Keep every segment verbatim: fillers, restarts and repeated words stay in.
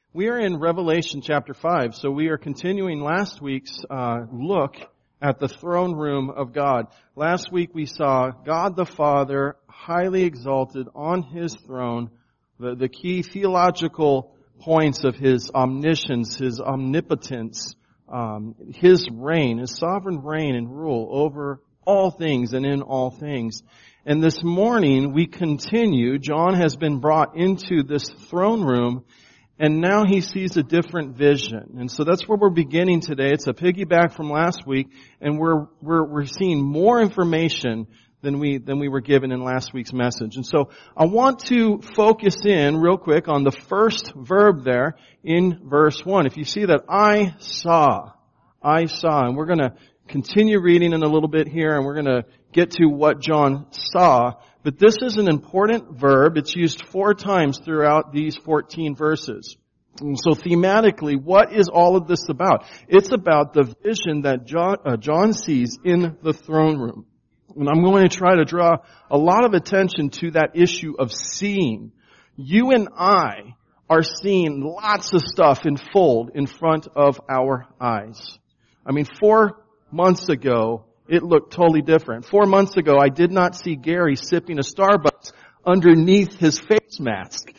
We are in Revelation chapter five, so we are continuing last week's uh, look at the throne room of God. Last week we saw God the Father highly exalted on His throne, the, the key theological points of His omniscience, His omnipotence, um, His reign, His sovereign reign and rule over all things and in all things. And this morning we continue. John has been brought into this throne room, and now he sees a different vision. And so that's where we're beginning today. It's a piggyback from last week, and we're we're we're seeing more information than we than we were given in last week's message. And so I want to focus in real quick on the first verb there in verse one. If you see that, I saw, I saw, and we're going to continue reading in a little bit here, and we're going to get to what John saw. But this is an important verb. It's used four times throughout these fourteen verses. And so thematically, what is all of this about? It's about the vision that John, uh, John sees in the throne room. And I'm going to try to draw a lot of attention to that issue of seeing. You and I are seeing lots of stuff unfold in front of our eyes. I mean, four months ago, it looked totally different. Four months ago, I did not see Gary sipping a Starbucks underneath his face mask.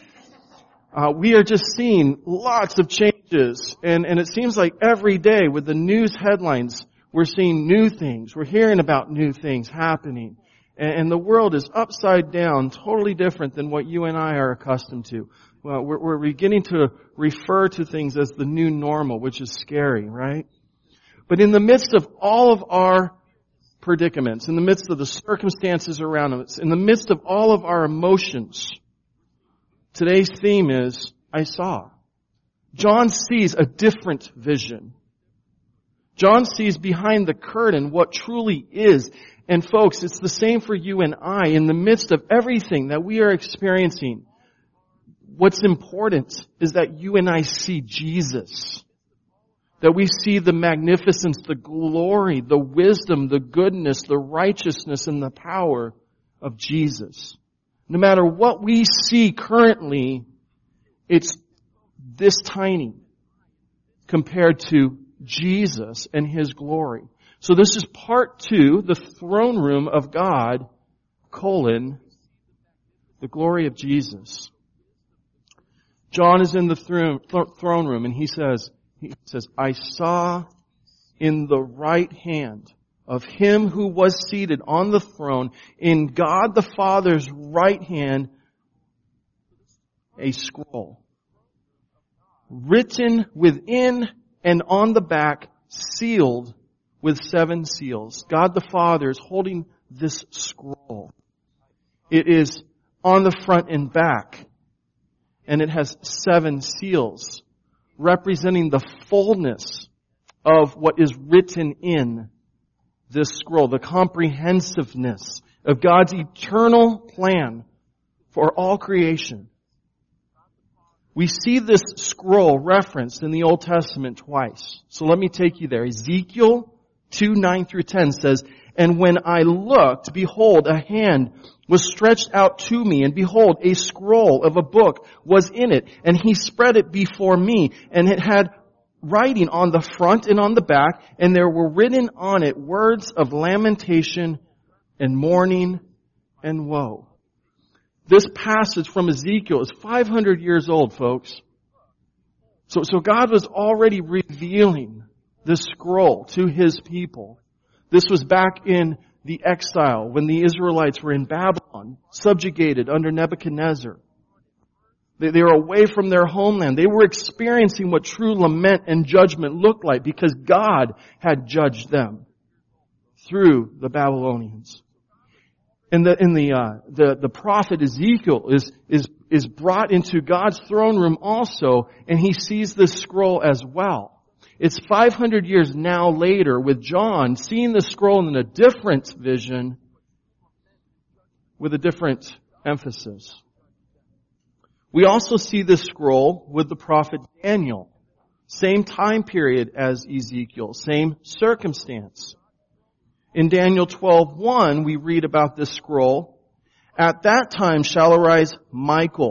Uh, we are just seeing lots of changes. And, and it seems like every day with the news headlines, we're seeing new things. We're hearing about new things happening. And, and the world is upside down, totally different than what you and I are accustomed to. Well, we're, we're beginning to refer to things as the new normal, which is scary, right? But in the midst of all of our predicaments, in the midst of the circumstances around us, in the midst of all of our emotions, today's theme is, I saw. John sees a different vision. John sees behind the curtain what truly is. And folks, it's the same for you and I. In the midst of everything that we are experiencing, what's important is that you and I see Jesus. That we see the magnificence, the glory, the wisdom, the goodness, the righteousness, and the power of Jesus. No matter what we see currently, it's this tiny compared to Jesus and His glory. So this is part two, the throne room of God, colon, the glory of Jesus. John is in the throne room and he says, He says, I saw in the right hand of Him who was seated on the throne, in God the Father's right hand, a scroll. Written within and on the back, sealed with seven seals. God the Father is holding this scroll. It is on the front and back, and it has seven seals, representing the fullness of what is written in this scroll, the comprehensiveness of God's eternal plan for all creation. We see this scroll referenced in the Old Testament twice. So let me take you there. Ezekiel two, nine through ten says, And when I looked, behold, a hand was stretched out to me, and behold, a scroll of a book was in it, and He spread it before me, and it had writing on the front and on the back, and there were written on it words of lamentation and mourning and woe. This passage from Ezekiel is five hundred years old, folks. So, so God was already revealing this scroll to His people. This was back in the exile, when the Israelites were in Babylon, subjugated under Nebuchadnezzar. They, they were away from their homeland. They were experiencing what true lament and judgment looked like because God had judged them through the Babylonians. And the, in the, uh, the, the prophet Ezekiel is, is, is brought into God's throne room also, and he sees this scroll as well. It's five hundred years now later with John seeing the scroll in a different vision with a different emphasis. We also see this scroll with the prophet Daniel. Same time period as Ezekiel, same circumstance. In Daniel twelve one, we read about this scroll. At that time shall arise Michael,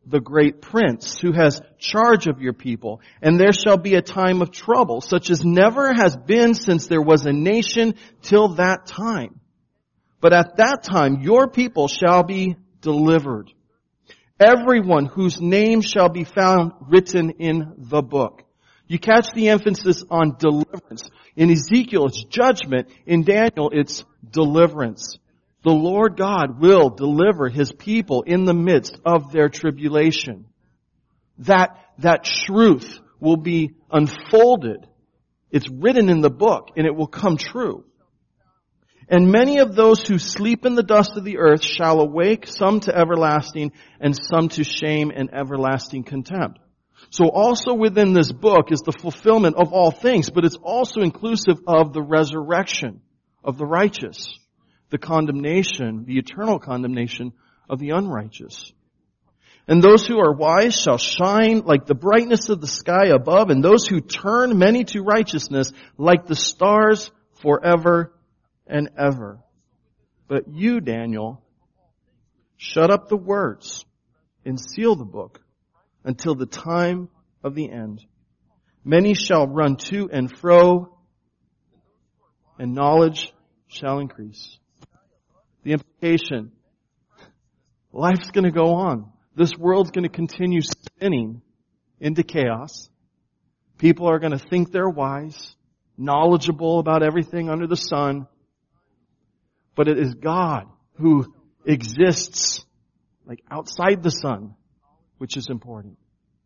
the great prince who has charge of your people, and there shall be a time of trouble, such as never has been since there was a nation till that time. But at that time your people shall be delivered, everyone whose name shall be found written in the book. You catch the emphasis on deliverance. In Ezekiel, it's judgment. In Daniel, it's deliverance. The Lord God will deliver His people in the midst of their tribulation. That, that truth will be unfolded. It's written in the book, and it will come true. And many of those who sleep in the dust of the earth shall awake, some to everlasting, and some to shame and everlasting contempt. So also within this book is the fulfillment of all things, but it's also inclusive of the resurrection of the righteous, the condemnation, the eternal condemnation of the unrighteous. And those who are wise shall shine like the brightness of the sky above, and those who turn many to righteousness like the stars forever and ever. But you, Daniel, shut up the words and seal the book until the time of the end. Many shall run to and fro, and knowledge shall increase. The implication, life's going to go on. This world's going to continue spinning into chaos. People are going to think they're wise, knowledgeable about everything under the sun. But it is God who exists like outside the sun, which is important.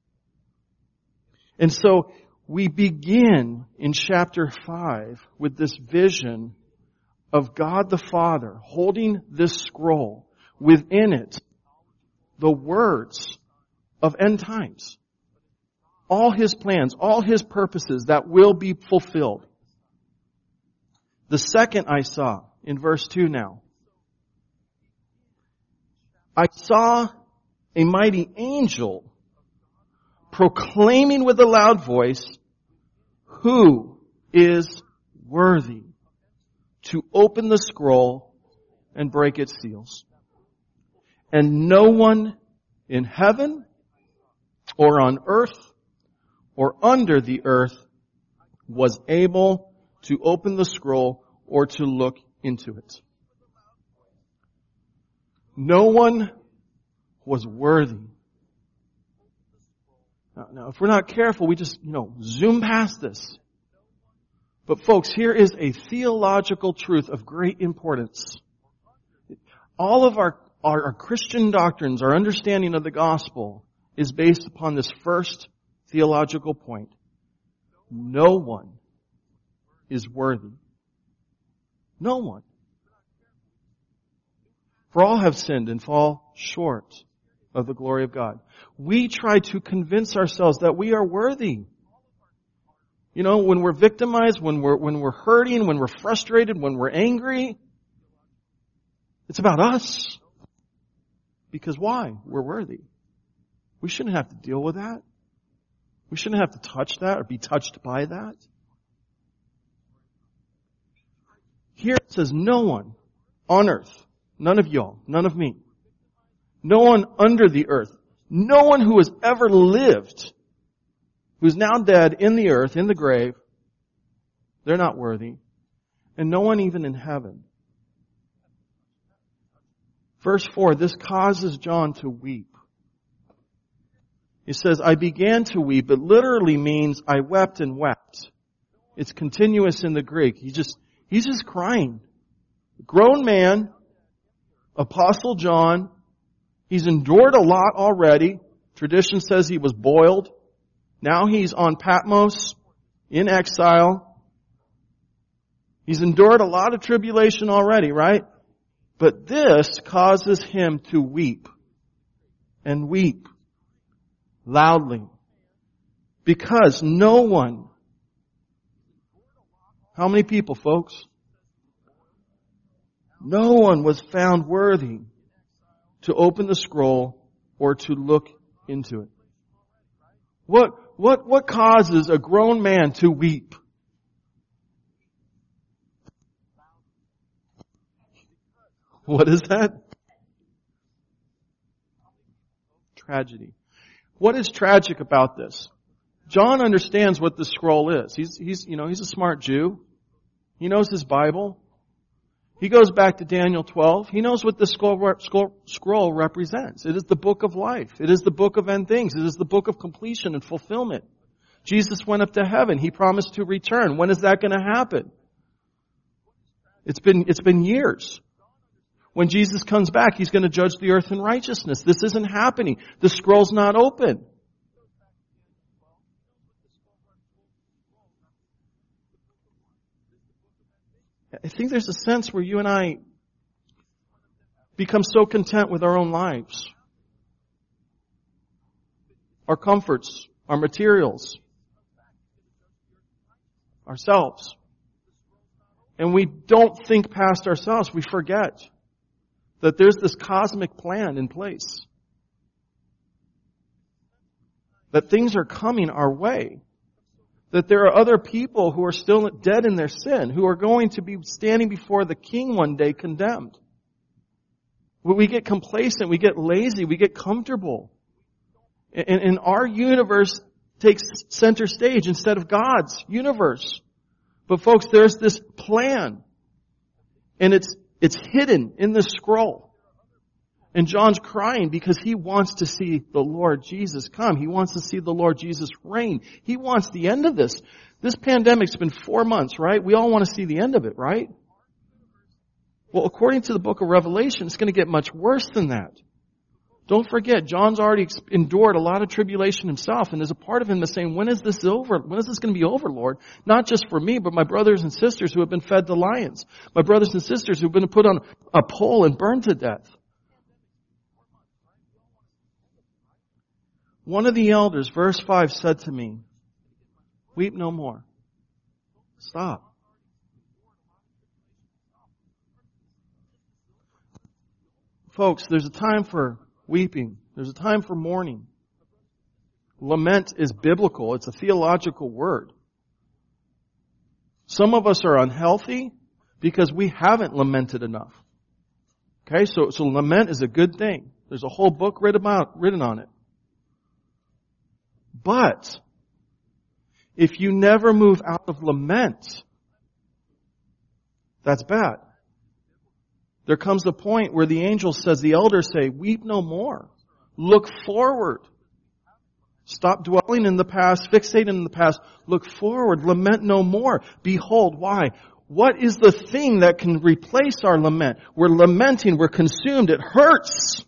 And so we begin in chapter five with this vision of God the Father holding this scroll, within it the words of end times. All His plans, all His purposes that will be fulfilled. The second I saw, in verse two now, I saw a mighty angel proclaiming with a loud voice, who is worthy to open the scroll and break its seals? And no one in heaven or on earth or under the earth was able to open the scroll or to look into it. No one was worthy. Now, now, if we're not careful, we just, you know, zoom past this. But folks, here is a theological truth of great importance. All of our, our, our Christian doctrines, our understanding of the gospel, is based upon this first theological point. No one is worthy. No one. For all have sinned and fall short of the glory of God. We try to convince ourselves that we are worthy. You know, when we're victimized, when we're, when we're hurting, when we're frustrated, when we're angry, it's about us. Because why? We're worthy. We shouldn't have to deal with that. We shouldn't have to touch that or be touched by that. Here it says no one on earth, none of y'all, none of me, no one under the earth, no one who has ever lived, who's now dead in the earth, in the grave, they're not worthy. And no one even in heaven. Verse four, this causes John to weep. He says, I began to weep. It literally means I wept and wept. It's continuous in the Greek. He just, he's just crying. Grown man, Apostle John, he's endured a lot already. Tradition says he was boiled. Now he's on Patmos, in exile. He's endured a lot of tribulation already, right? But this causes him to weep. And weep. Loudly. Because no one. How many people, folks? No one was found worthy to open the scroll or to look into it. What, what, what causes a grown man to weep? What is that? tragedy. What is tragic about this? John understands what the scroll is. He's, he's, you know, he's a smart Jew. He knows his Bible. He goes back to Daniel twelve. He knows what the scroll, scroll, scroll represents. It is the book of life. It is the book of end things. It is the book of completion and fulfillment. Jesus went up to heaven. He promised to return. When is that going to happen? It's been, it's been years. When Jesus comes back, He's going to judge the earth in righteousness. This isn't happening. The scroll's not open. I think there's a sense where you and I become so content with our own lives, our comforts, our materials, ourselves. And we don't think past ourselves. We forget that there's this cosmic plan in place. That things are coming our way. That there are other people who are still dead in their sin, who are going to be standing before the King one day condemned. We get complacent, we get lazy, we get comfortable. And, and our universe takes center stage instead of God's universe. But folks, there's this plan. And it's, it's hidden in the scroll. And John's crying because he wants to see the Lord Jesus come. He wants to see the Lord Jesus reign. He wants the end of this. This pandemic's been four months, right? We all want to see the end of it, right? Well, according to the book of Revelation, it's going to get much worse than that. Don't forget, John's already endured a lot of tribulation himself, and there's a part of him that's saying, when is this over? When is this going to be over, Lord? Not just for me, but my brothers and sisters who have been fed to lions. My brothers and sisters who have been put on a pole and burned to death. One of the elders, verse five, said to me, weep no more. Stop. Folks, there's a time for weeping. There's a time for mourning. Lament is biblical. It's a theological word. Some of us are unhealthy because we haven't lamented enough. Okay, so, so lament is a good thing. There's a whole book written about, written on it. But if you never move out of lament, that's bad. There comes a point where the angel says, the elders say, weep no more. Look forward. Stop dwelling in the past, fixating in the past. Look forward. Lament no more. Behold, why? What is the thing that can replace our lament? We're lamenting. We're consumed. It hurts.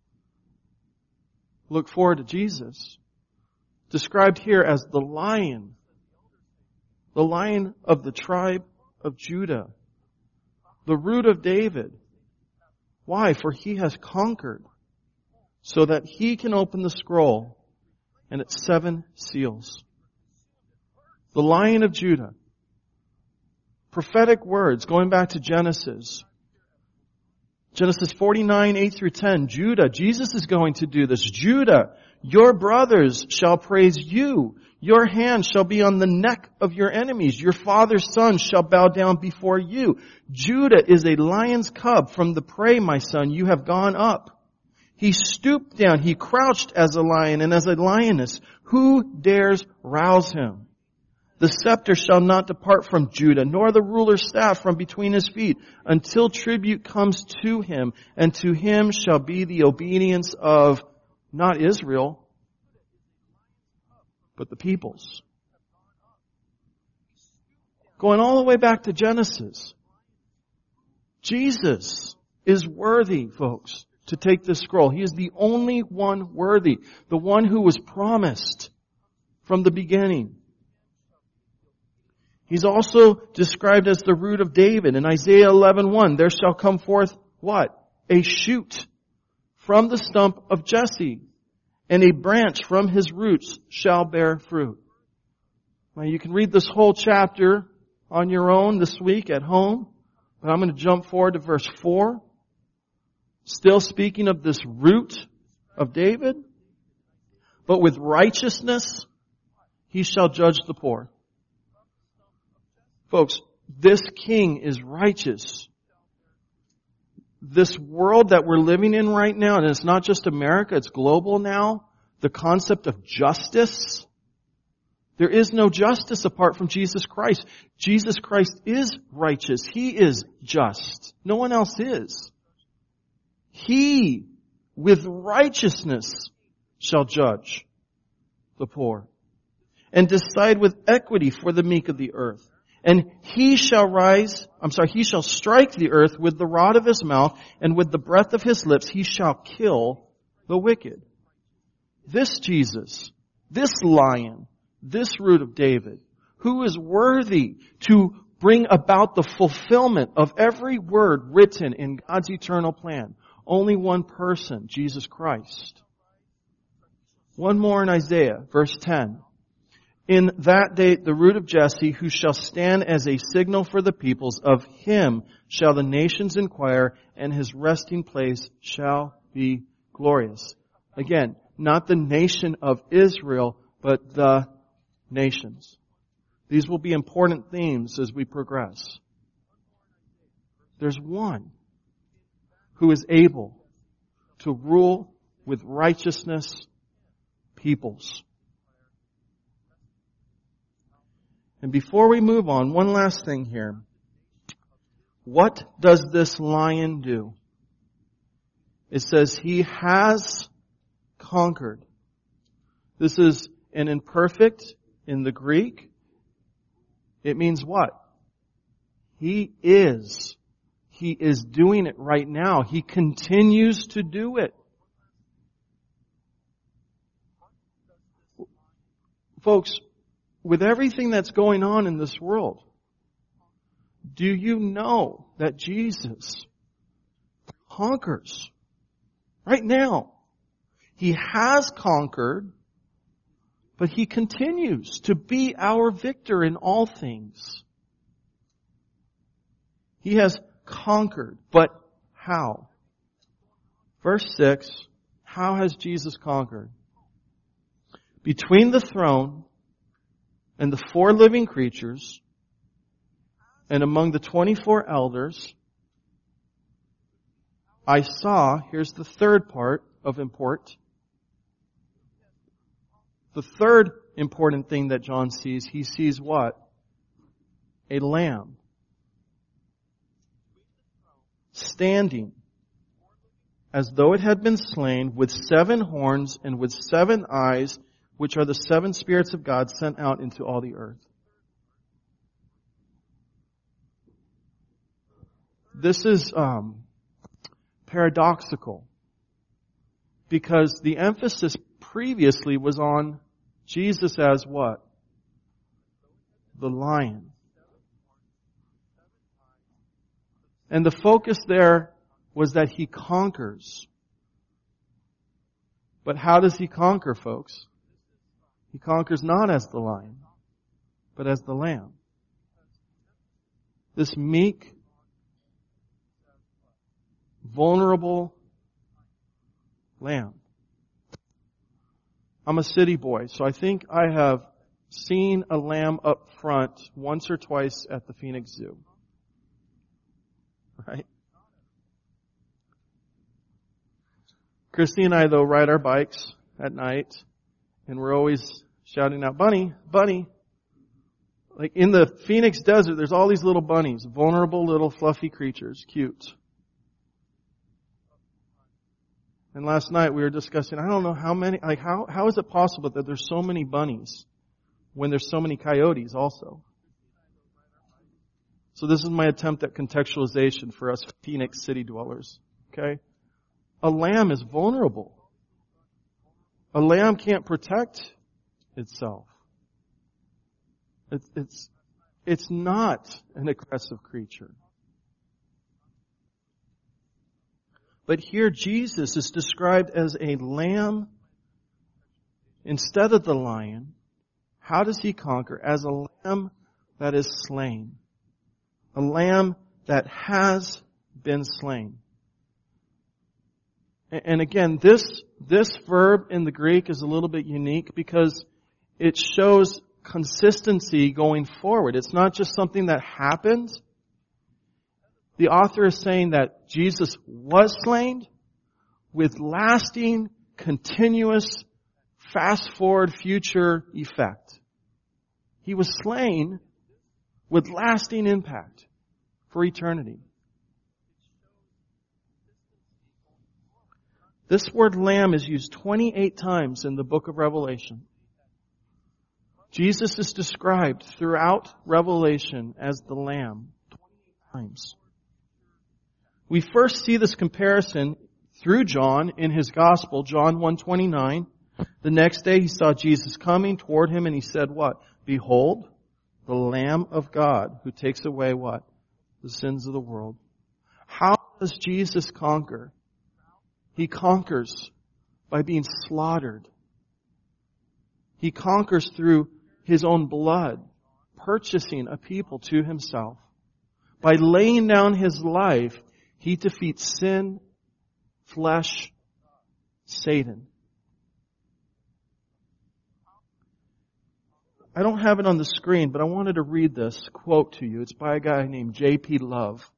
Look forward to Jesus. Described here as the lion. The lion of the tribe of Judah. The root of David. Why? For He has conquered so that He can open the scroll and its seven seals. The Lion of Judah. Prophetic words going back to Genesis. Genesis forty-nine, eight through ten. Judah, Jesus is going to do this. Judah, your brothers shall praise you. Your hand shall be on the neck of your enemies. Your father's sons shall bow down before you. Judah is a lion's cub from the prey, my son. You have gone up. He stooped down. He crouched as a lion and as a lioness. Who dares rouse him? The scepter shall not depart from Judah, nor the ruler's staff from between his feet, until tribute comes to him, and to him shall be the obedience of not Israel, but the peoples. Going all the way back to Genesis, Jesus is worthy, folks, to take this scroll. He is the only one worthy, the one who was promised from the beginning. He's also described as the root of David. In Isaiah eleven one, there shall come forth what? A shoot from the stump of Jesse, and a branch from his roots shall bear fruit. Now you can read this whole chapter on your own this week at home, but I'm going to jump forward to verse four. Still speaking of this root of David. But with righteousness he shall judge the poor. Folks, this king is righteous. this world that we're living in right now, and it's not just America, it's global now, the concept of justice. There is no justice apart from Jesus Christ. Jesus Christ is righteous. He is just. No one else is. He, with righteousness, shall judge the poor and decide with equity for the meek of the earth. And he shall rise, I'm sorry, he shall strike the earth with the rod of his mouth, and with the breath of his lips he shall kill the wicked. This Jesus, this Lion, this Root of David, who is worthy to bring about the fulfillment of every word written in God's eternal plan. Only one person, Jesus Christ. One more in Isaiah, verse ten. In that day, the root of Jesse, who shall stand as a signal for the peoples, of him shall the nations inquire, and his resting place shall be glorious. Again, not the nation of Israel, but the nations. These will be important themes as we progress. There's one who is able to rule with righteousness peoples. And before we move on, one last thing here. What does this lion do? It says he has conquered. This is an imperfect in the Greek. It means what? He is. He is doing it right now. He continues to do it. Folks, with everything that's going on in this world, do you know that Jesus conquers right now? He has conquered, but He continues to be our victor in all things. He has conquered, but how? Verse six, how has Jesus conquered? Between the throne and the four living creatures, and among the twenty-four elders, I saw, here's the third part of import. The third important thing that John sees, he sees what? A lamb. Standing, as though it had been slain, with seven horns and with seven eyes, which are the seven spirits of God sent out into all the earth. This is um, paradoxical, because the emphasis previously was on Jesus as what? The lion. And the focus there was that He conquers. But how does He conquer, folks? He conquers not as the lion, but as the lamb. This meek, vulnerable lamb. I'm a city boy, so I think I have seen a lamb up front once or twice at the Phoenix Zoo. Right? Christy and I, though, ride our bikes at night, and we're always shouting out, "Bunny, bunny." Like in the Phoenix desert, there's all these little bunnies, vulnerable little fluffy creatures, cute. And last night we were discussing, I don't know how many, like how, how is it possible that there's so many bunnies when there's so many coyotes also? So this is my attempt at contextualization for us Phoenix city dwellers. Okay? A lamb is vulnerable. A lamb can't protect itself. It's, it's, it's not an aggressive creature. But here Jesus is described as a lamb instead of the lion. How does He conquer? As a lamb that is slain. A lamb that has been slain. And again, this, this verb in the Greek is a little bit unique because it shows consistency going forward. It's not just something that happened. The author is saying that Jesus was slain with lasting, continuous, fast-forward future effect. He was slain with lasting impact for eternity. This word lamb is used twenty-eight times in the book of Revelation. Jesus is described throughout Revelation as the lamb twenty-eight times. We first see this comparison through John in his gospel, John one twenty-nine. The next day he saw Jesus coming toward him and he said what? Behold, the Lamb of God who takes away what? The sins of the world. How does Jesus conquer? He conquers by being slaughtered. He conquers through His own blood, purchasing a people to Himself. By laying down His life, He defeats sin, flesh, Satan. I don't have it on the screen, but I wanted to read this quote to you. It's by a guy named J P Love.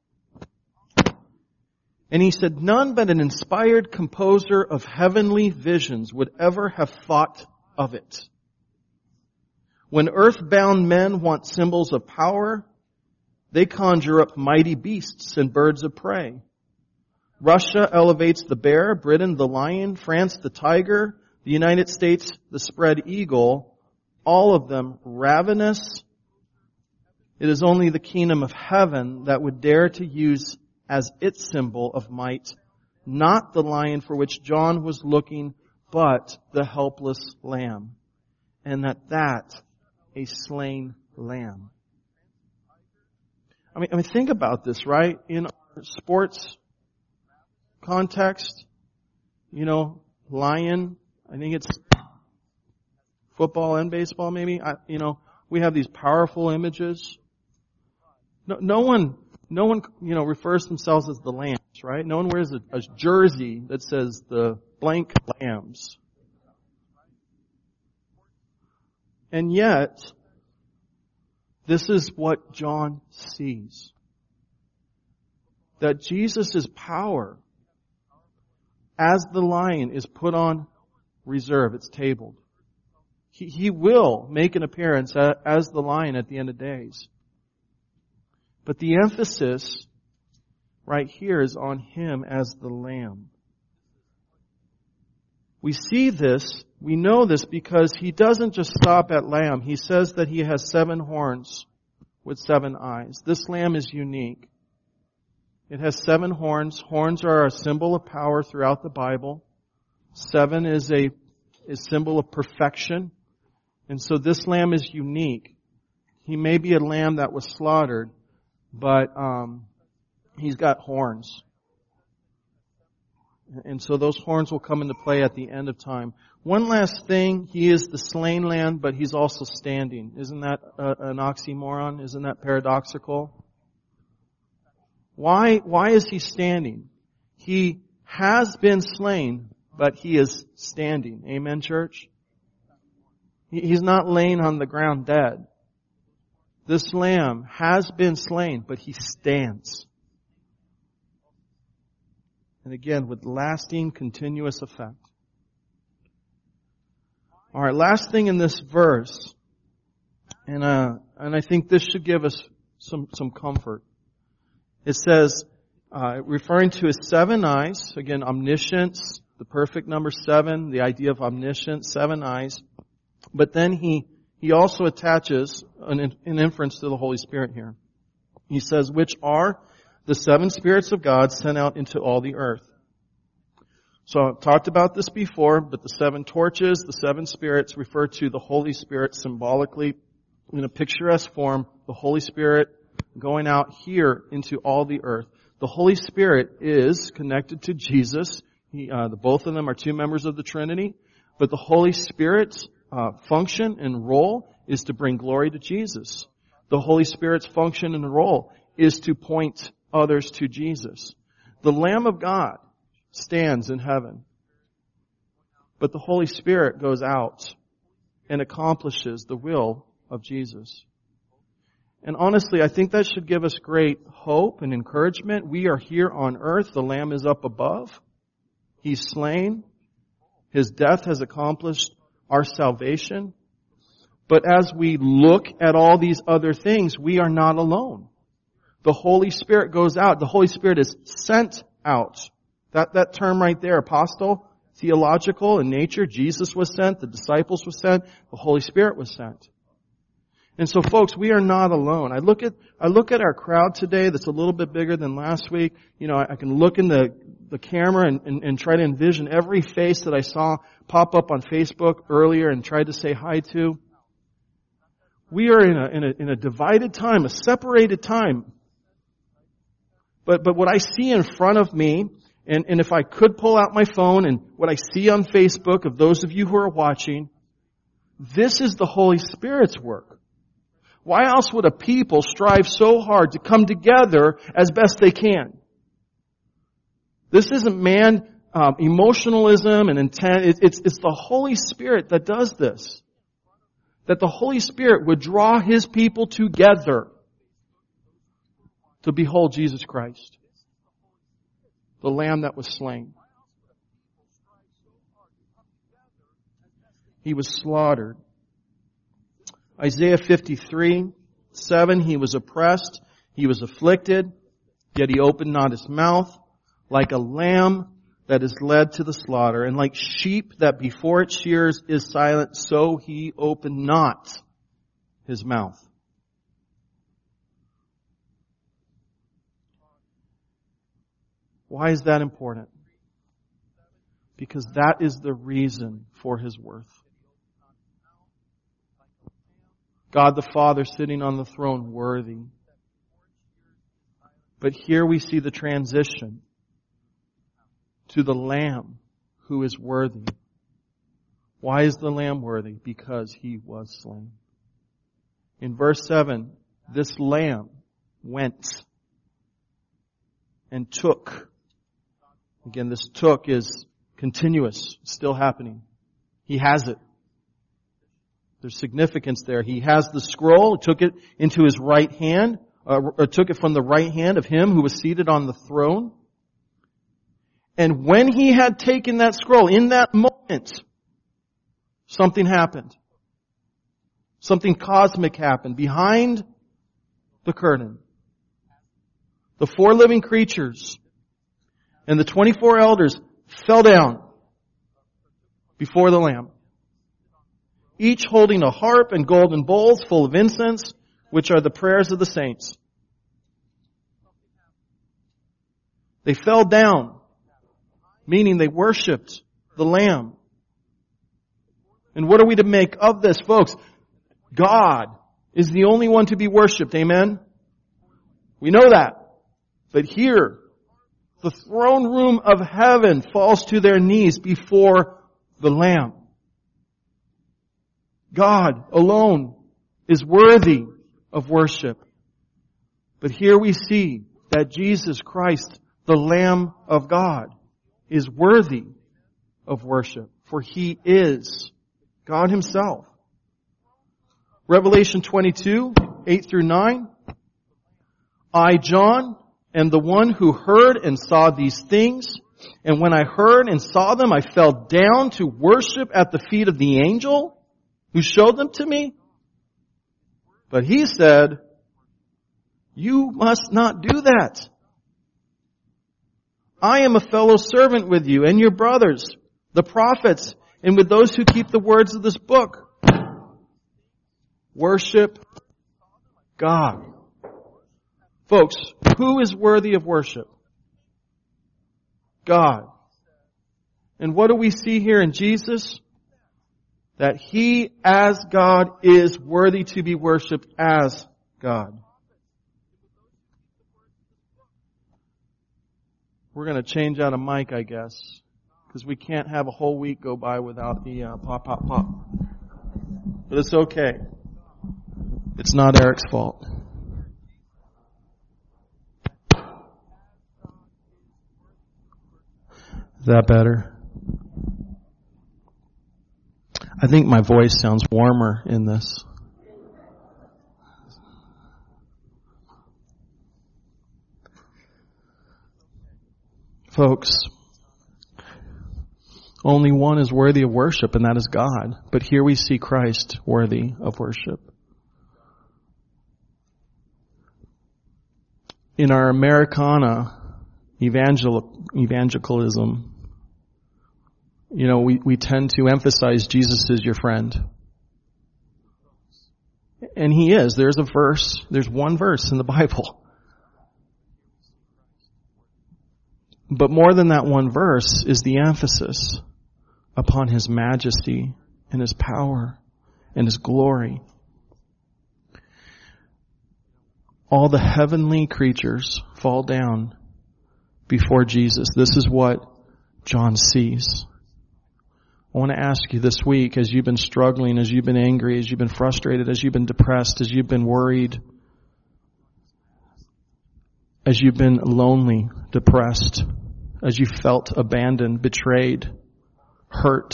And he said, none but an inspired composer of heavenly visions would ever have thought of it. When earthbound men want symbols of power, they conjure up mighty beasts and birds of prey. Russia elevates the bear, Britain the lion, France the tiger, the United States the spread eagle, all of them ravenous. It is only the kingdom of heaven that would dare to use as its symbol of might, not the lion for which John was looking, but the helpless lamb. And that that, a slain lamb. I mean, I mean, think about this, right? In our sports context, you know, lion, I think it's football and baseball maybe, I, you know, we have these powerful images. No, no one, no one, you know, refers to themselves as the lambs, right? No one wears a, a jersey that says the blank lambs. And yet, this is what John sees. That Jesus' power as the lion is put on reserve. It's tabled. He, he will make an appearance as the lion at the end of days. But the emphasis right here is on Him as the lamb. We see this, we know this because He doesn't just stop at lamb. He says that He has seven horns with seven eyes. This lamb is unique. It has seven horns. Horns are a symbol of power throughout the Bible. Seven is a, a symbol of perfection. And so this lamb is unique. He may be a lamb that was slaughtered, but um, he's got horns. And so those horns will come into play at the end of time. One last thing, He is the slain lamb, but He's also standing. Isn't that uh, an oxymoron? Isn't that paradoxical? Why, why is He standing? He has been slain, but He is standing. Amen, church? He, he's not laying on the ground dead. This lamb has been slain, but He stands. And again, with lasting, continuous effect. All right, last thing in this verse, and uh, and I think this should give us some some comfort. It says, uh, referring to His seven eyes, again, omniscience, the perfect number seven, the idea of omniscience, seven eyes. But then he he also attaches an, an inference to the Holy Spirit here. He says, which are the seven spirits of God sent out into all the earth. So I've talked about this before, but the seven torches, the seven spirits refer to the Holy Spirit symbolically in a picturesque form, the Holy Spirit going out here into all the earth. The Holy Spirit is connected to Jesus. He, uh, the, both of them are two members of the Trinity, but the Holy Spirit's uh, function and role is to bring glory to Jesus. The Holy Spirit's function and role is to point others to Jesus. The Lamb of God stands in heaven, but the Holy Spirit goes out and accomplishes the will of Jesus. And honestly, I think that should give us great hope and encouragement. We are here on earth. The Lamb is up above. He's slain. His death has accomplished our salvation. But as we look at all these other things, we are not alone. The Holy Spirit goes out. The Holy Spirit is sent out. That, that term right there, apostle, theological in nature. Jesus was sent. The disciples were sent. The Holy Spirit was sent. And so folks, we are not alone. I look at, I look at our crowd today that's a little bit bigger than last week. You know, I, I can look in the, the camera and, and, and try to envision every face that I saw pop up on Facebook earlier and tried to say hi to. We are in a, in a, in a divided time, a separated time. But, but what I see in front of me, and, and if I could pull out my phone and what I see on Facebook of those of you who are watching, this is the Holy Spirit's work. Why else would a people strive so hard to come together as best they can? This isn't man um, emotionalism and intent. It, it's, it's the Holy Spirit that does this. That the Holy Spirit would draw His people together to behold Jesus Christ, the Lamb that was slain. He was slaughtered. Isaiah fifty-three, seven, He was oppressed, He was afflicted, yet He opened not His mouth, like a lamb that is led to the slaughter, and like sheep that before its shears is silent, so He opened not His mouth. Why is that important? Because that is the reason for His worth. God the Father sitting on the throne, worthy. But here we see the transition to the Lamb who is worthy. Why is the Lamb worthy? Because He was slain. In verse seven, this Lamb went and took. Again, this took is continuous, still happening. He has it. There's significance there. He has the scroll, took it into His right hand, uh, or took it from the right hand of Him who was seated on the throne. And when He had taken that scroll, in that moment, something happened. Something cosmic happened behind the curtain. The four living creatures and the twenty-four elders fell down before the Lamb, each holding a harp and golden bowls full of incense, which are the prayers of the saints. They fell down, meaning they worshipped the Lamb. And what are we to make of this, folks? God is the only one to be worshipped, amen? We know that. But here, the throne room of heaven falls to their knees before the Lamb. God alone is worthy of worship. But here we see that Jesus Christ, the Lamb of God, is worthy of worship, for He is God Himself. Revelation twenty-two, eight through nine. I, John, am the one who heard and saw these things. And when I heard and saw them, I fell down to worship at the feet of the angel who showed them to me. But He said, you must not do that. I am a fellow servant with you and your brothers, the prophets, and with those who keep the words of this book. Worship God. Folks, who is worthy of worship? God. And what do we see here in Jesus? That He, as God, is worthy to be worshipped as God. We're going to change out a mic, I guess, because we can't have a whole week go by without the uh, pop, pop, pop. But it's okay. It's not Eric's fault. Is that better? I think my voice sounds warmer in this. Folks, only one is worthy of worship, and that is God. But here we see Christ worthy of worship. In our Americana evangel- evangelicalism, you know, we, we tend to emphasize Jesus is your friend. And he is. There's a verse, there's one verse in the Bible. But more than that one verse is the emphasis upon his majesty and his power and his glory. All the heavenly creatures fall down before Jesus. This is what John sees. I want to ask you this week, as you've been struggling, as you've been angry, as you've been frustrated, as you've been depressed, as you've been worried, as you've been lonely, depressed, as you felt abandoned, betrayed, hurt,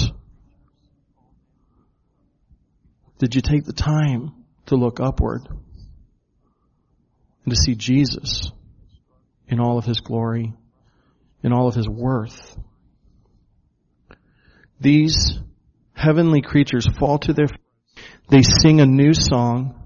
did you take the time to look upward and to see Jesus in all of his glory, in all of his worth? These heavenly creatures fall to their feet. They sing a new song.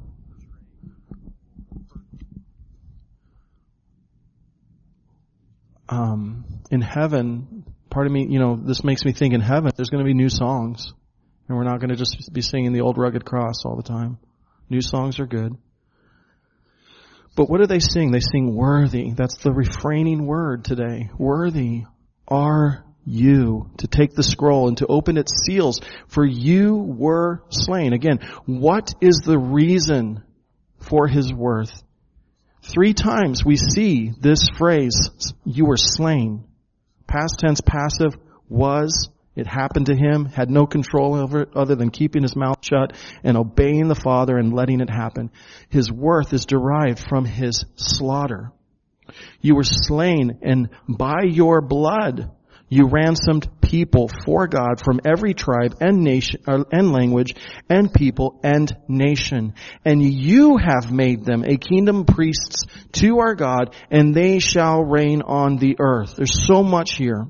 Um, in heaven, part of me, you know, this makes me think in heaven, there's going to be new songs. And we're not going to just be singing the old rugged cross all the time. New songs are good. But what do they sing? They sing worthy. That's the refraining word today. Worthy are you to take the scroll and to open its seals, for you were slain. Again, what is the reason for his worth? Three times we see this phrase, you were slain. Past tense passive, was, it happened to him, had no control over it other than keeping his mouth shut and obeying the Father and letting it happen. His worth is derived from his slaughter. You were slain, and by your blood you ransomed people for God from every tribe and nation uh, and language and people and nation. And you have made them a kingdom of priests to our God, and they shall reign on the earth. There's so much here.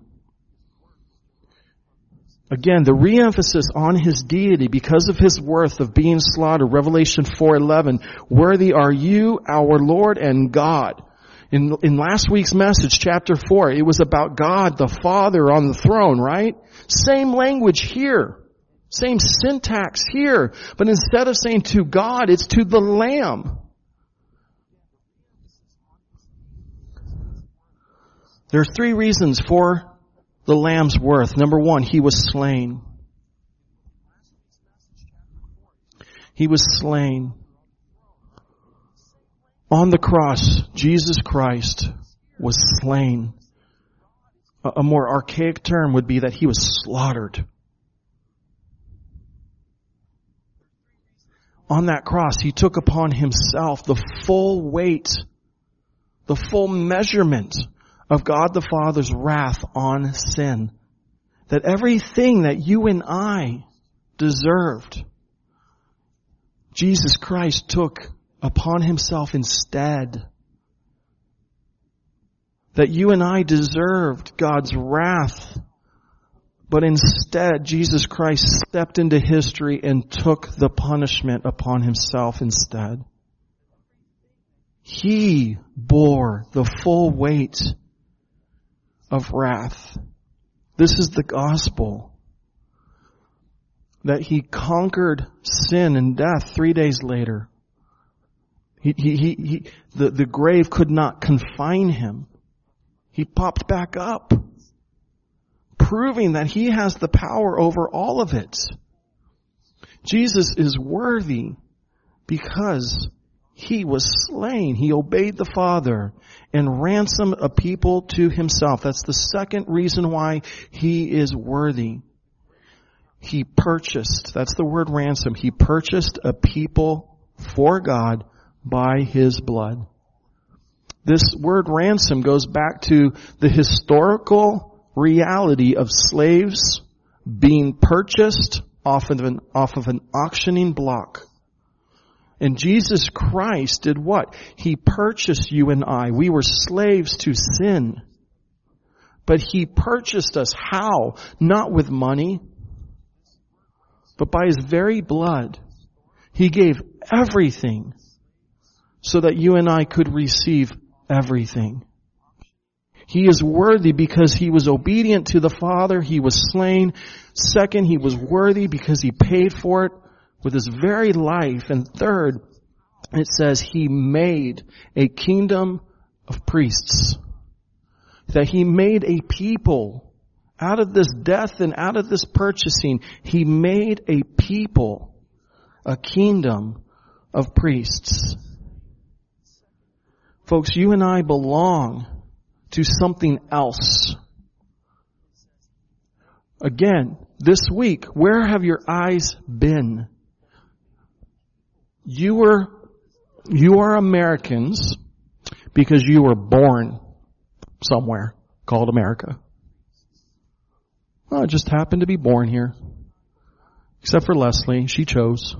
Again, the re-emphasis on his deity because of his worth of being slaughtered. Revelation four eleven. Worthy are you, our Lord and God. In, in last week's message, chapter four, it was about God the Father on the throne, right? Same language here. Same syntax here. But instead of saying to God, it's to the Lamb. There are three reasons for the Lamb's worth. Number one, he was slain. He was slain. On the cross, Jesus Christ was slain. A more archaic term would be that he was slaughtered. On that cross, he took upon himself the full weight, the full measurement of God the Father's wrath on sin. That everything that you and I deserved, Jesus Christ took upon himself instead. That you and I deserved God's wrath, but instead Jesus Christ stepped into history and took the punishment upon himself instead. He bore the full weight of wrath. This is the gospel. That he conquered sin and death three days later. He, he, he, he, the, the grave could not confine him. He popped back up, proving that he has the power over all of it. Jesus is worthy because he was slain. He obeyed the Father and ransomed a people to himself. That's the second reason why he is worthy. He purchased, that's the word ransom, he purchased a people for God by his blood. This word ransom goes back to the historical reality of slaves being purchased off of an, off of an auctioning block. And Jesus Christ did what? He purchased you and I. We were slaves to sin. But He purchased us. How? Not with money, but by His very blood. He gave everything so that you and I could receive everything. He is worthy because He was obedient to the Father. He was slain. Second, He was worthy because He paid for it with His very life. And third, it says He made a kingdom of priests. That He made a people out of this death and out of this purchasing. He made a people, a kingdom of priests. Folks, you and I belong to something else. Again, this week, where have your eyes been? You were, you are Americans because you were born somewhere called America. Well, I just happened to be born here. Except for Leslie, she chose.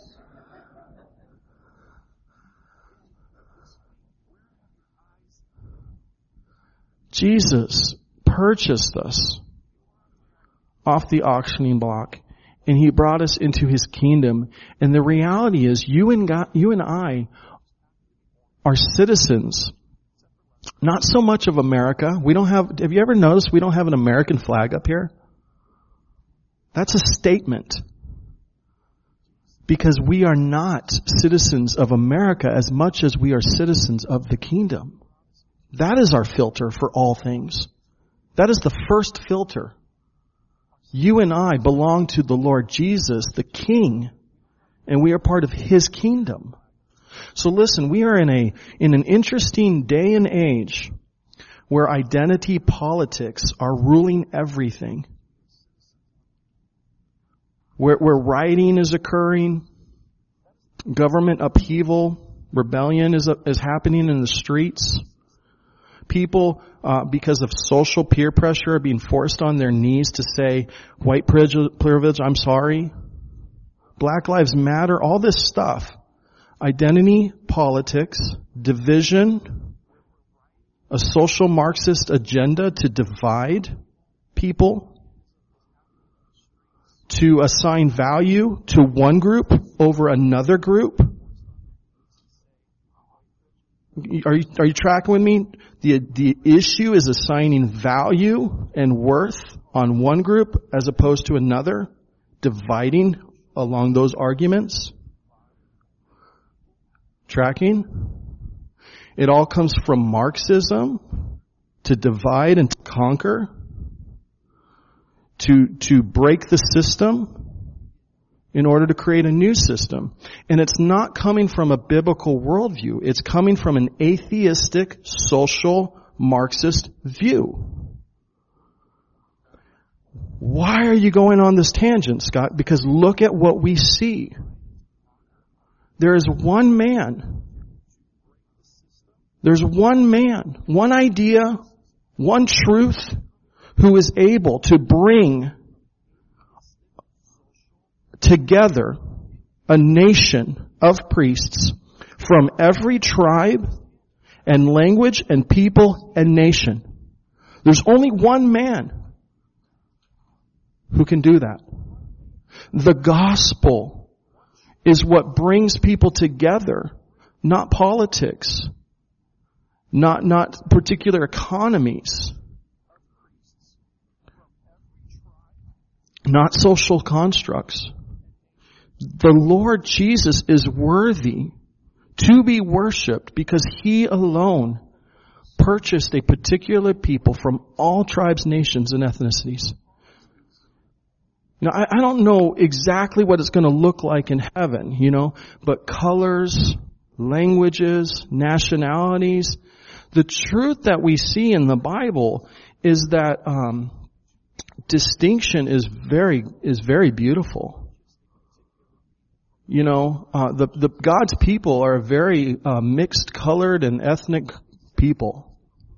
Jesus purchased us off the auctioning block, and He brought us into His kingdom. And the reality is, you and God, you and I are citizens, not so much of America. We don't have, have you ever noticed we don't have an American flag up here? That's a statement. Because we are not citizens of America as much as we are citizens of the kingdom. That is our filter for all things. That is the first filter. You and I belong to the Lord Jesus, the King, and we are part of His kingdom. So listen, we are in a, in an interesting day and age where identity politics are ruling everything. Where, where rioting is occurring, government upheaval, rebellion is, is happening in the streets. People, uh, because of social peer pressure, are being forced on their knees to say, white privilege, I'm sorry. Black Lives Matter, all this stuff. Identity, politics, division, a social Marxist agenda to divide people, to assign value to one group over another group. Are you, are you tracking with me? The, the issue is assigning value and worth on one group as opposed to another, dividing along those arguments. Tracking? It all comes from Marxism, to divide and to conquer, to, to break the system in order to create a new system. And it's not coming from a biblical worldview. It's coming from an atheistic, social, Marxist view. Why are you going on this tangent, Scott? Because look at what we see. There is one man. There's one man, one idea, one truth who is able to bring together a nation of priests from every tribe and language and people and nation. There's only one man who can do that. The gospel is what brings people together, not politics, not, not particular economies, not social constructs. The Lord Jesus is worthy to be worshiped because He alone purchased a particular people from all tribes, nations, and ethnicities. Now, I, I don't know exactly what it's going to look like in heaven, you know, but colors, languages, nationalities. The truth that we see in the Bible is that um, distinction is very is very beautiful. You know, uh, the, the God's people are a very uh, mixed colored and ethnic people.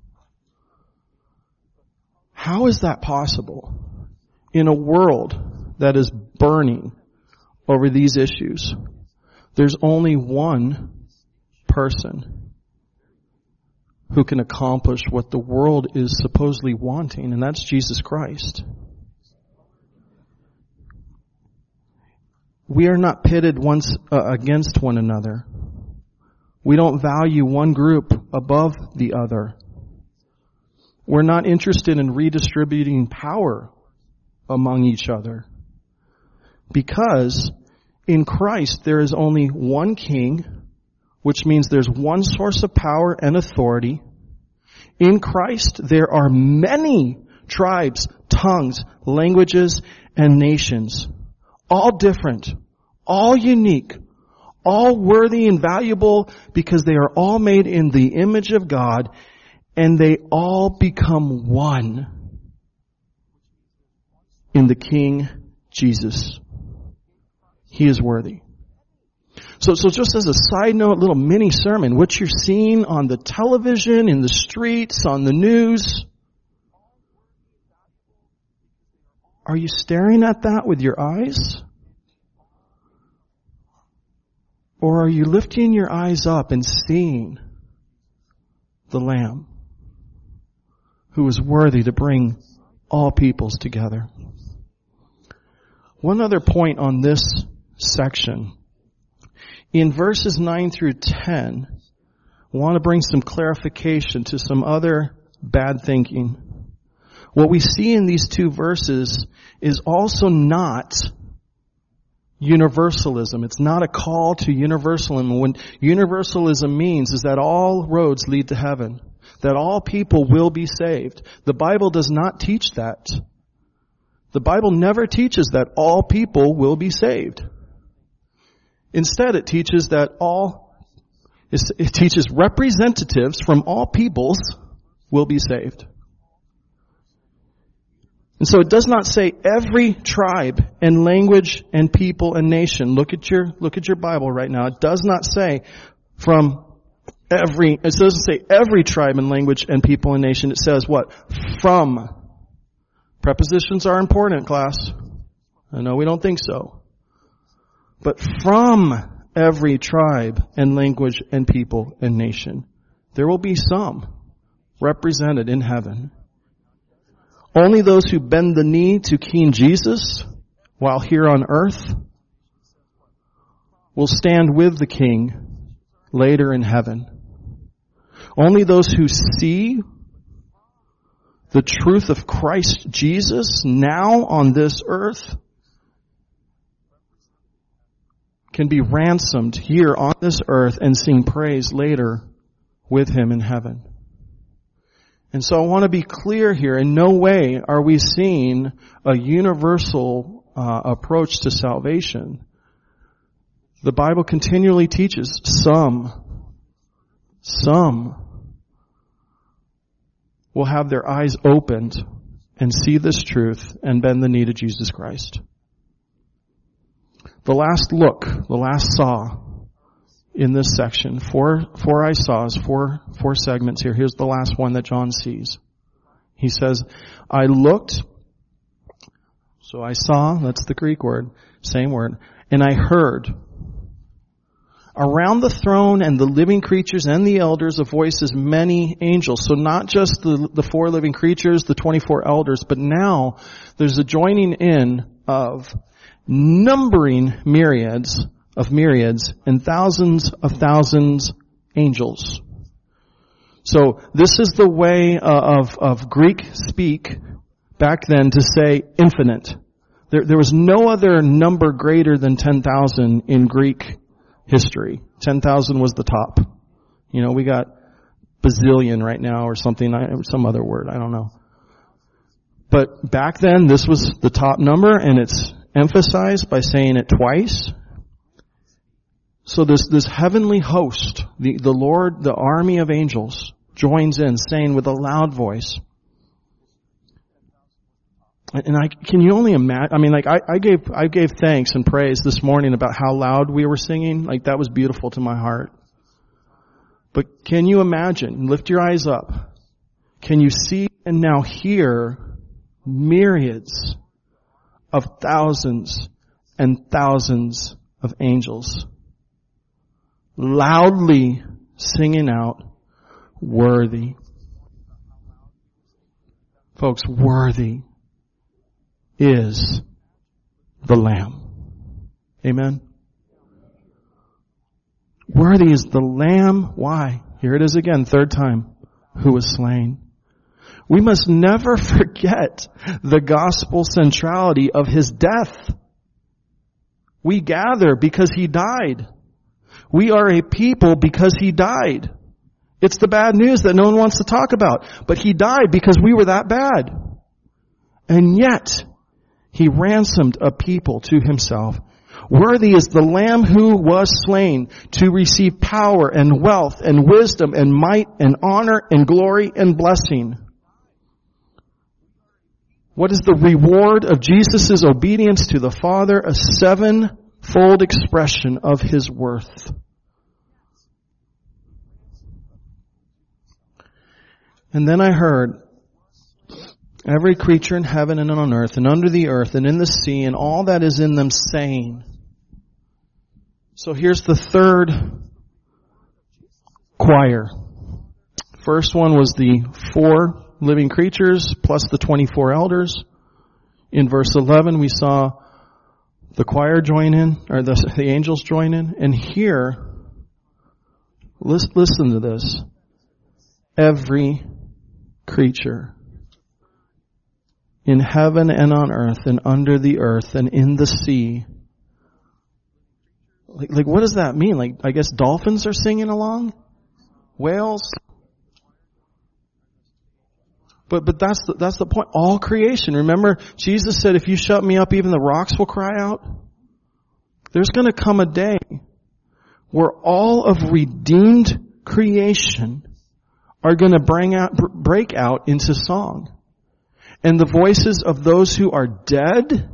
How is that possible in a world that is burning over these issues? There's only one person who can accomplish what the world is supposedly wanting, and that's Jesus Christ. We are not pitted once uh, against one another. We don't value one group above the other. We're not interested in redistributing power among each other. Because in Christ there is only one king, which means there's one source of power and authority. In Christ there are many tribes, tongues, languages, and nations. All different, all unique, all worthy and valuable because they are all made in the image of God, and they all become one in the King Jesus. He is worthy. So, so just as a side note, little mini sermon, what you're seeing on the television, in the streets, on the news, are you staring at that with your eyes? Or are you lifting your eyes up and seeing the Lamb who is worthy to bring all peoples together? One other point on this section. In verses nine through ten, I want to bring some clarification to some other bad thinking. What we see in these two verses is also not universalism. It's not a call to universalism. What universalism means is that all roads lead to heaven, that all people will be saved. The Bible does not teach that. The Bible never teaches that all people will be saved. Instead, it teaches that all, it teaches representatives from all peoples will be saved. And so it does not say every tribe and language and people and nation. Look at your, look at your Bible right now. It does not say from every, it doesn't say every tribe and language and people and nation. It says what? From. Prepositions are important, class. I know we don't think so. But from every tribe and language and people and nation, there will be some represented in heaven. Only those who bend the knee to King Jesus while here on earth will stand with the King later in heaven. Only those who see the truth of Christ Jesus now on this earth can be ransomed here on this earth and sing praise later with Him in heaven. And so I want to be clear here. In no way are we seeing a universal uh, approach to salvation. The Bible continually teaches some, some will have their eyes opened and see this truth and bend the knee to Jesus Christ. The last look, the last saw in this section, four, four I saws, four, four segments here. Here's the last one that John sees. He says, I looked, so I saw, that's the Greek word, same word, and I heard. Around the throne and the living creatures and the elders of voices, many angels. So not just the, the four living creatures, the twenty-four elders, but now there's a joining in of numbering myriads of myriads and thousands of thousands angels. So this is the way uh, of, of Greek speak back then to say infinite. There, there was no other number greater than ten thousand in Greek history. ten thousand was the top. You know, we got bazillion right now or something, some other word, I don't know. But back then, this was the top number, and it's emphasized by saying it twice. So this, this heavenly host, the, the Lord, the army of angels, joins in, saying with a loud voice. And I, can you only imagine, I mean, like, I, I gave, I gave thanks and praise this morning about how loud we were singing. Like, that was beautiful to my heart. But can you imagine, lift your eyes up, can you see and now hear myriads of thousands and thousands of angels loudly singing out, Worthy. Folks, worthy is the Lamb. Amen? Worthy is the Lamb. Why? Here it is again, third time. Who was slain. We must never forget the gospel centrality of His death. We gather because He died. We are a people because He died. It's the bad news that no one wants to talk about. But He died because we were that bad. And yet, He ransomed a people to Himself. Worthy is the Lamb who was slain to receive power and wealth and wisdom and might and honor and glory and blessing. What is the reward of Jesus' obedience to the Father? A sevenfold expression of His worth. And then I heard every creature in heaven and on earth and under the earth and in the sea and all that is in them saying. So here's the third choir. First one was the four living creatures plus the twenty-four elders. In verse eleven we saw the choir join in, or the, the angels join in. And here, listen, listen to this. Every creature in heaven and on earth and under the earth and in the sea. Like, like what does that mean? Like, I guess dolphins are singing along? Whales? But, but that's the, that's the point. All creation. Remember, Jesus said, if you shut me up, even the rocks will cry out. There's gonna come a day where all of redeemed creation are gonna bring out, break out into song. And the voices of those who are dead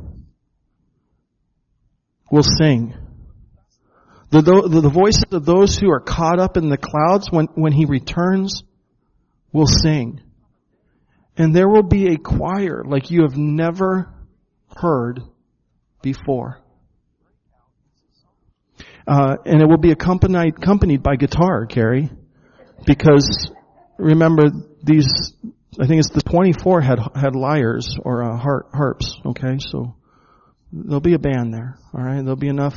will sing. The, the, the voices of those who are caught up in the clouds when, when He returns will sing. And there will be a choir like you have never heard before. Uh, and it will be accompanied, accompanied by guitar, Carrie. Because, remember, these, I think it's the twenty-four had, had lyres or uh, harp, harps, okay? So, there'll be a band there, alright? There'll be enough.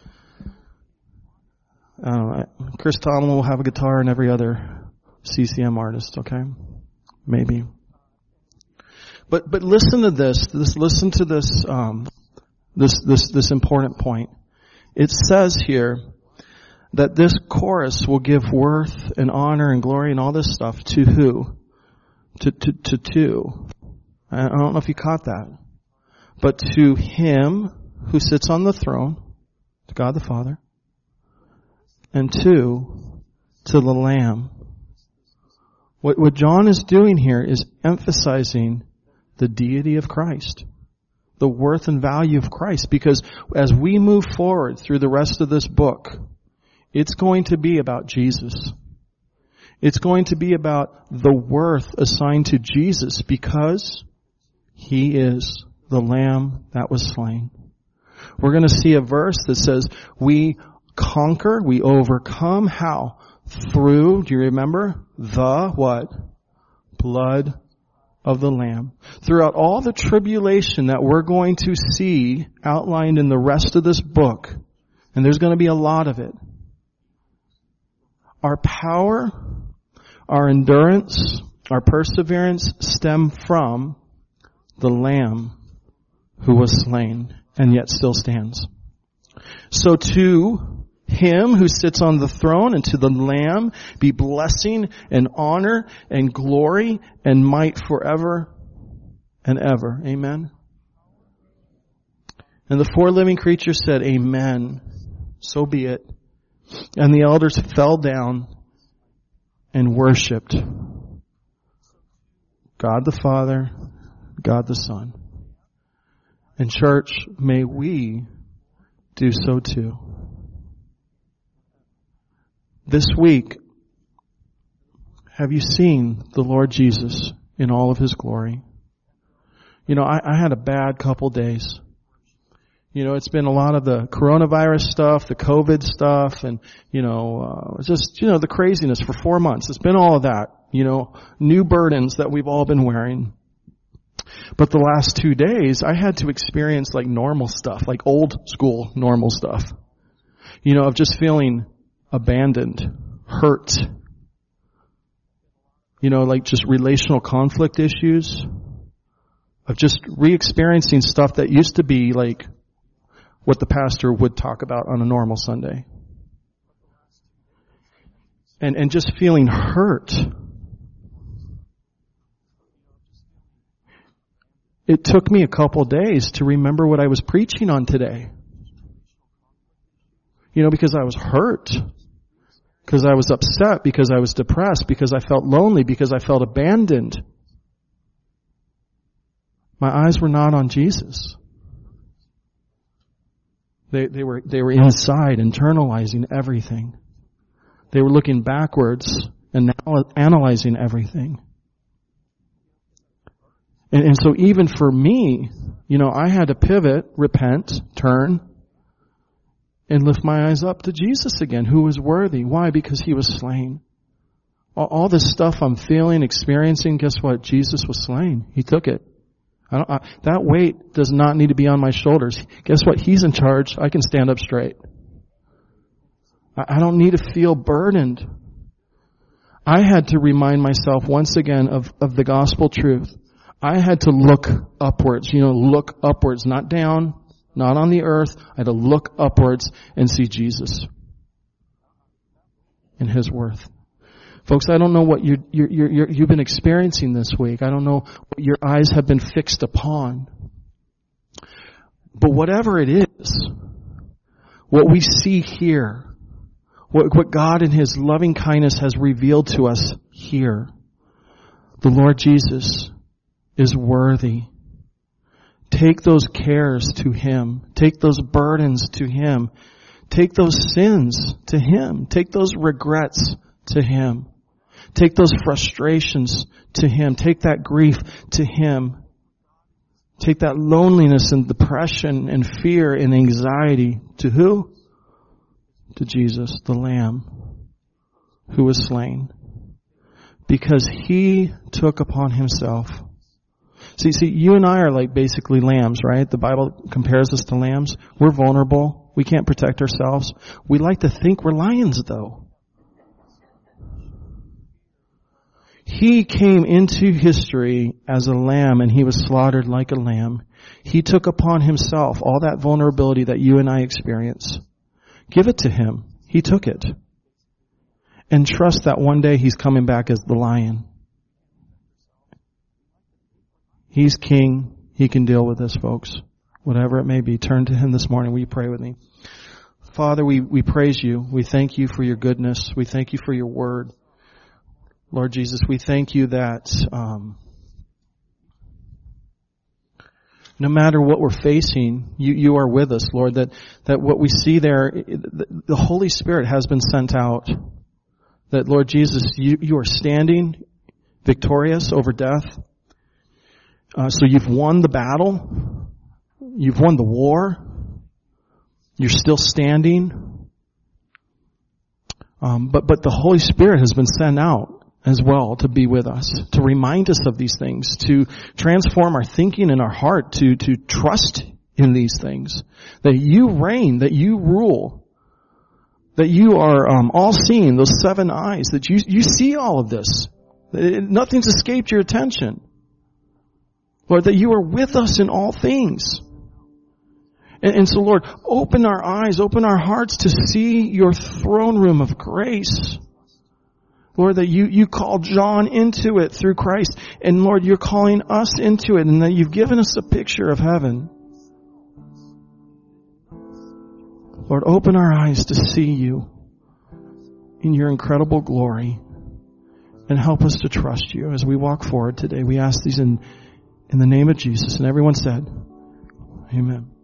I don't know, Chris Tomlin will have a guitar and every other C C M artist, okay? Maybe. But, but listen to this, this, listen to this, um, this, this, this important point. It says here that this chorus will give worth and honor and glory and all this stuff to who? To, to, to two. I don't know if you caught that. But to Him who sits on the throne, to God the Father, and two, to the Lamb. What, what John is doing here is emphasizing the deity of Christ, the worth and value of Christ, because as we move forward through the rest of this book, it's going to be about Jesus. It's going to be about the worth assigned to Jesus because He is the Lamb that was slain. We're going to see a verse that says we conquer, we overcome. How? Through, do you remember? The what? Blood of the Lamb. Throughout all the tribulation that we're going to see outlined in the rest of this book, and there's going to be a lot of it, our power, our endurance, our perseverance stem from the Lamb who was slain and yet still stands. So to Him who sits on the throne and to the Lamb be blessing and honor and glory and might forever and ever. Amen. And the four living creatures said, Amen. So be it. And the elders fell down and worshipped God the Father, God the Son. And church, may we do so too. This week, have you seen the Lord Jesus in all of His glory? You know, I, I had a bad couple days. You know, it's been a lot of the coronavirus stuff, the COVID stuff, and, you know, uh, just, you know, the craziness for four months. It's been all of that, you know, new burdens that we've all been wearing. But the last two days, I had to experience like normal stuff, like old school normal stuff. You know, of just feeling abandoned, hurt. You know, like just relational conflict issues. Of just re-experiencing stuff that used to be like what the pastor would talk about on a normal Sunday. And, and just feeling hurt. It took me a couple days to remember what I was preaching on today. You know, because I was hurt. Because I was upset. Because I was depressed. Because I felt lonely. Because I felt abandoned. My eyes were not on Jesus. They, they were, they were inside, internalizing everything. They were looking backwards and analyzing everything. And, and so even for me, you know, I had to pivot, repent, turn, and lift my eyes up to Jesus again, who was worthy. Why? Because He was slain. All, all this stuff I'm feeling, experiencing, guess what? Jesus was slain. He took it. I don't, I, that weight does not need to be on my shoulders. Guess what? He's in charge. I can stand up straight. I, I don't need to feel burdened. I had to remind myself once again of, of the gospel truth. I had to look upwards, you know, look upwards, not down, not on the earth. I had to look upwards and see Jesus and His worth. Folks, I don't know what you you you you've been experiencing this week. I don't know what your eyes have been fixed upon. But whatever it is, what we see here, what, what God in His loving kindness has revealed to us here, the Lord Jesus is worthy. Take those cares to Him. Take those burdens to Him. Take those sins to Him. Take those regrets to Him. Take those frustrations to Him. Take that grief to Him. Take that loneliness and depression and fear and anxiety to who? To Jesus, the Lamb, who was slain. Because He took upon Himself. See, see, you and I are like basically lambs, right? The Bible compares us to lambs. We're vulnerable. We can't protect ourselves. We like to think we're lions, though. He came into history as a lamb and He was slaughtered like a lamb. He took upon Himself all that vulnerability that you and I experience. Give it to Him. He took it. And trust that one day He's coming back as the lion. He's King. He can deal with this, folks. Whatever it may be. Turn to Him this morning. Will you pray with me? Father, we, we praise You. We thank You for Your goodness. We thank You for Your word. Lord Jesus, we thank You that um, no matter what we're facing, you, you are with us, Lord, that, that what we see there, the Holy Spirit has been sent out. That, Lord Jesus, you, you are standing victorious over death. Uh, so you've won the battle. You've won the war. You're still standing. Um, but, but the Holy Spirit has been sent out as well to be with us, to remind us of these things, to transform our thinking and our heart, to, to trust in these things. That You reign, that You rule, that You are um, all-seeing, those seven eyes, that you, you see all of this. Nothing's escaped Your attention. Lord, that You are with us in all things. And, and so, Lord, open our eyes, open our hearts to see Your throne room of grace. Lord, that you, you called John into it through Christ. And Lord, You're calling us into it, and that You've given us a picture of heaven. Lord, open our eyes to see You in Your incredible glory. And help us to trust You as we walk forward today. We ask these in, in the name of Jesus. And everyone said, Amen.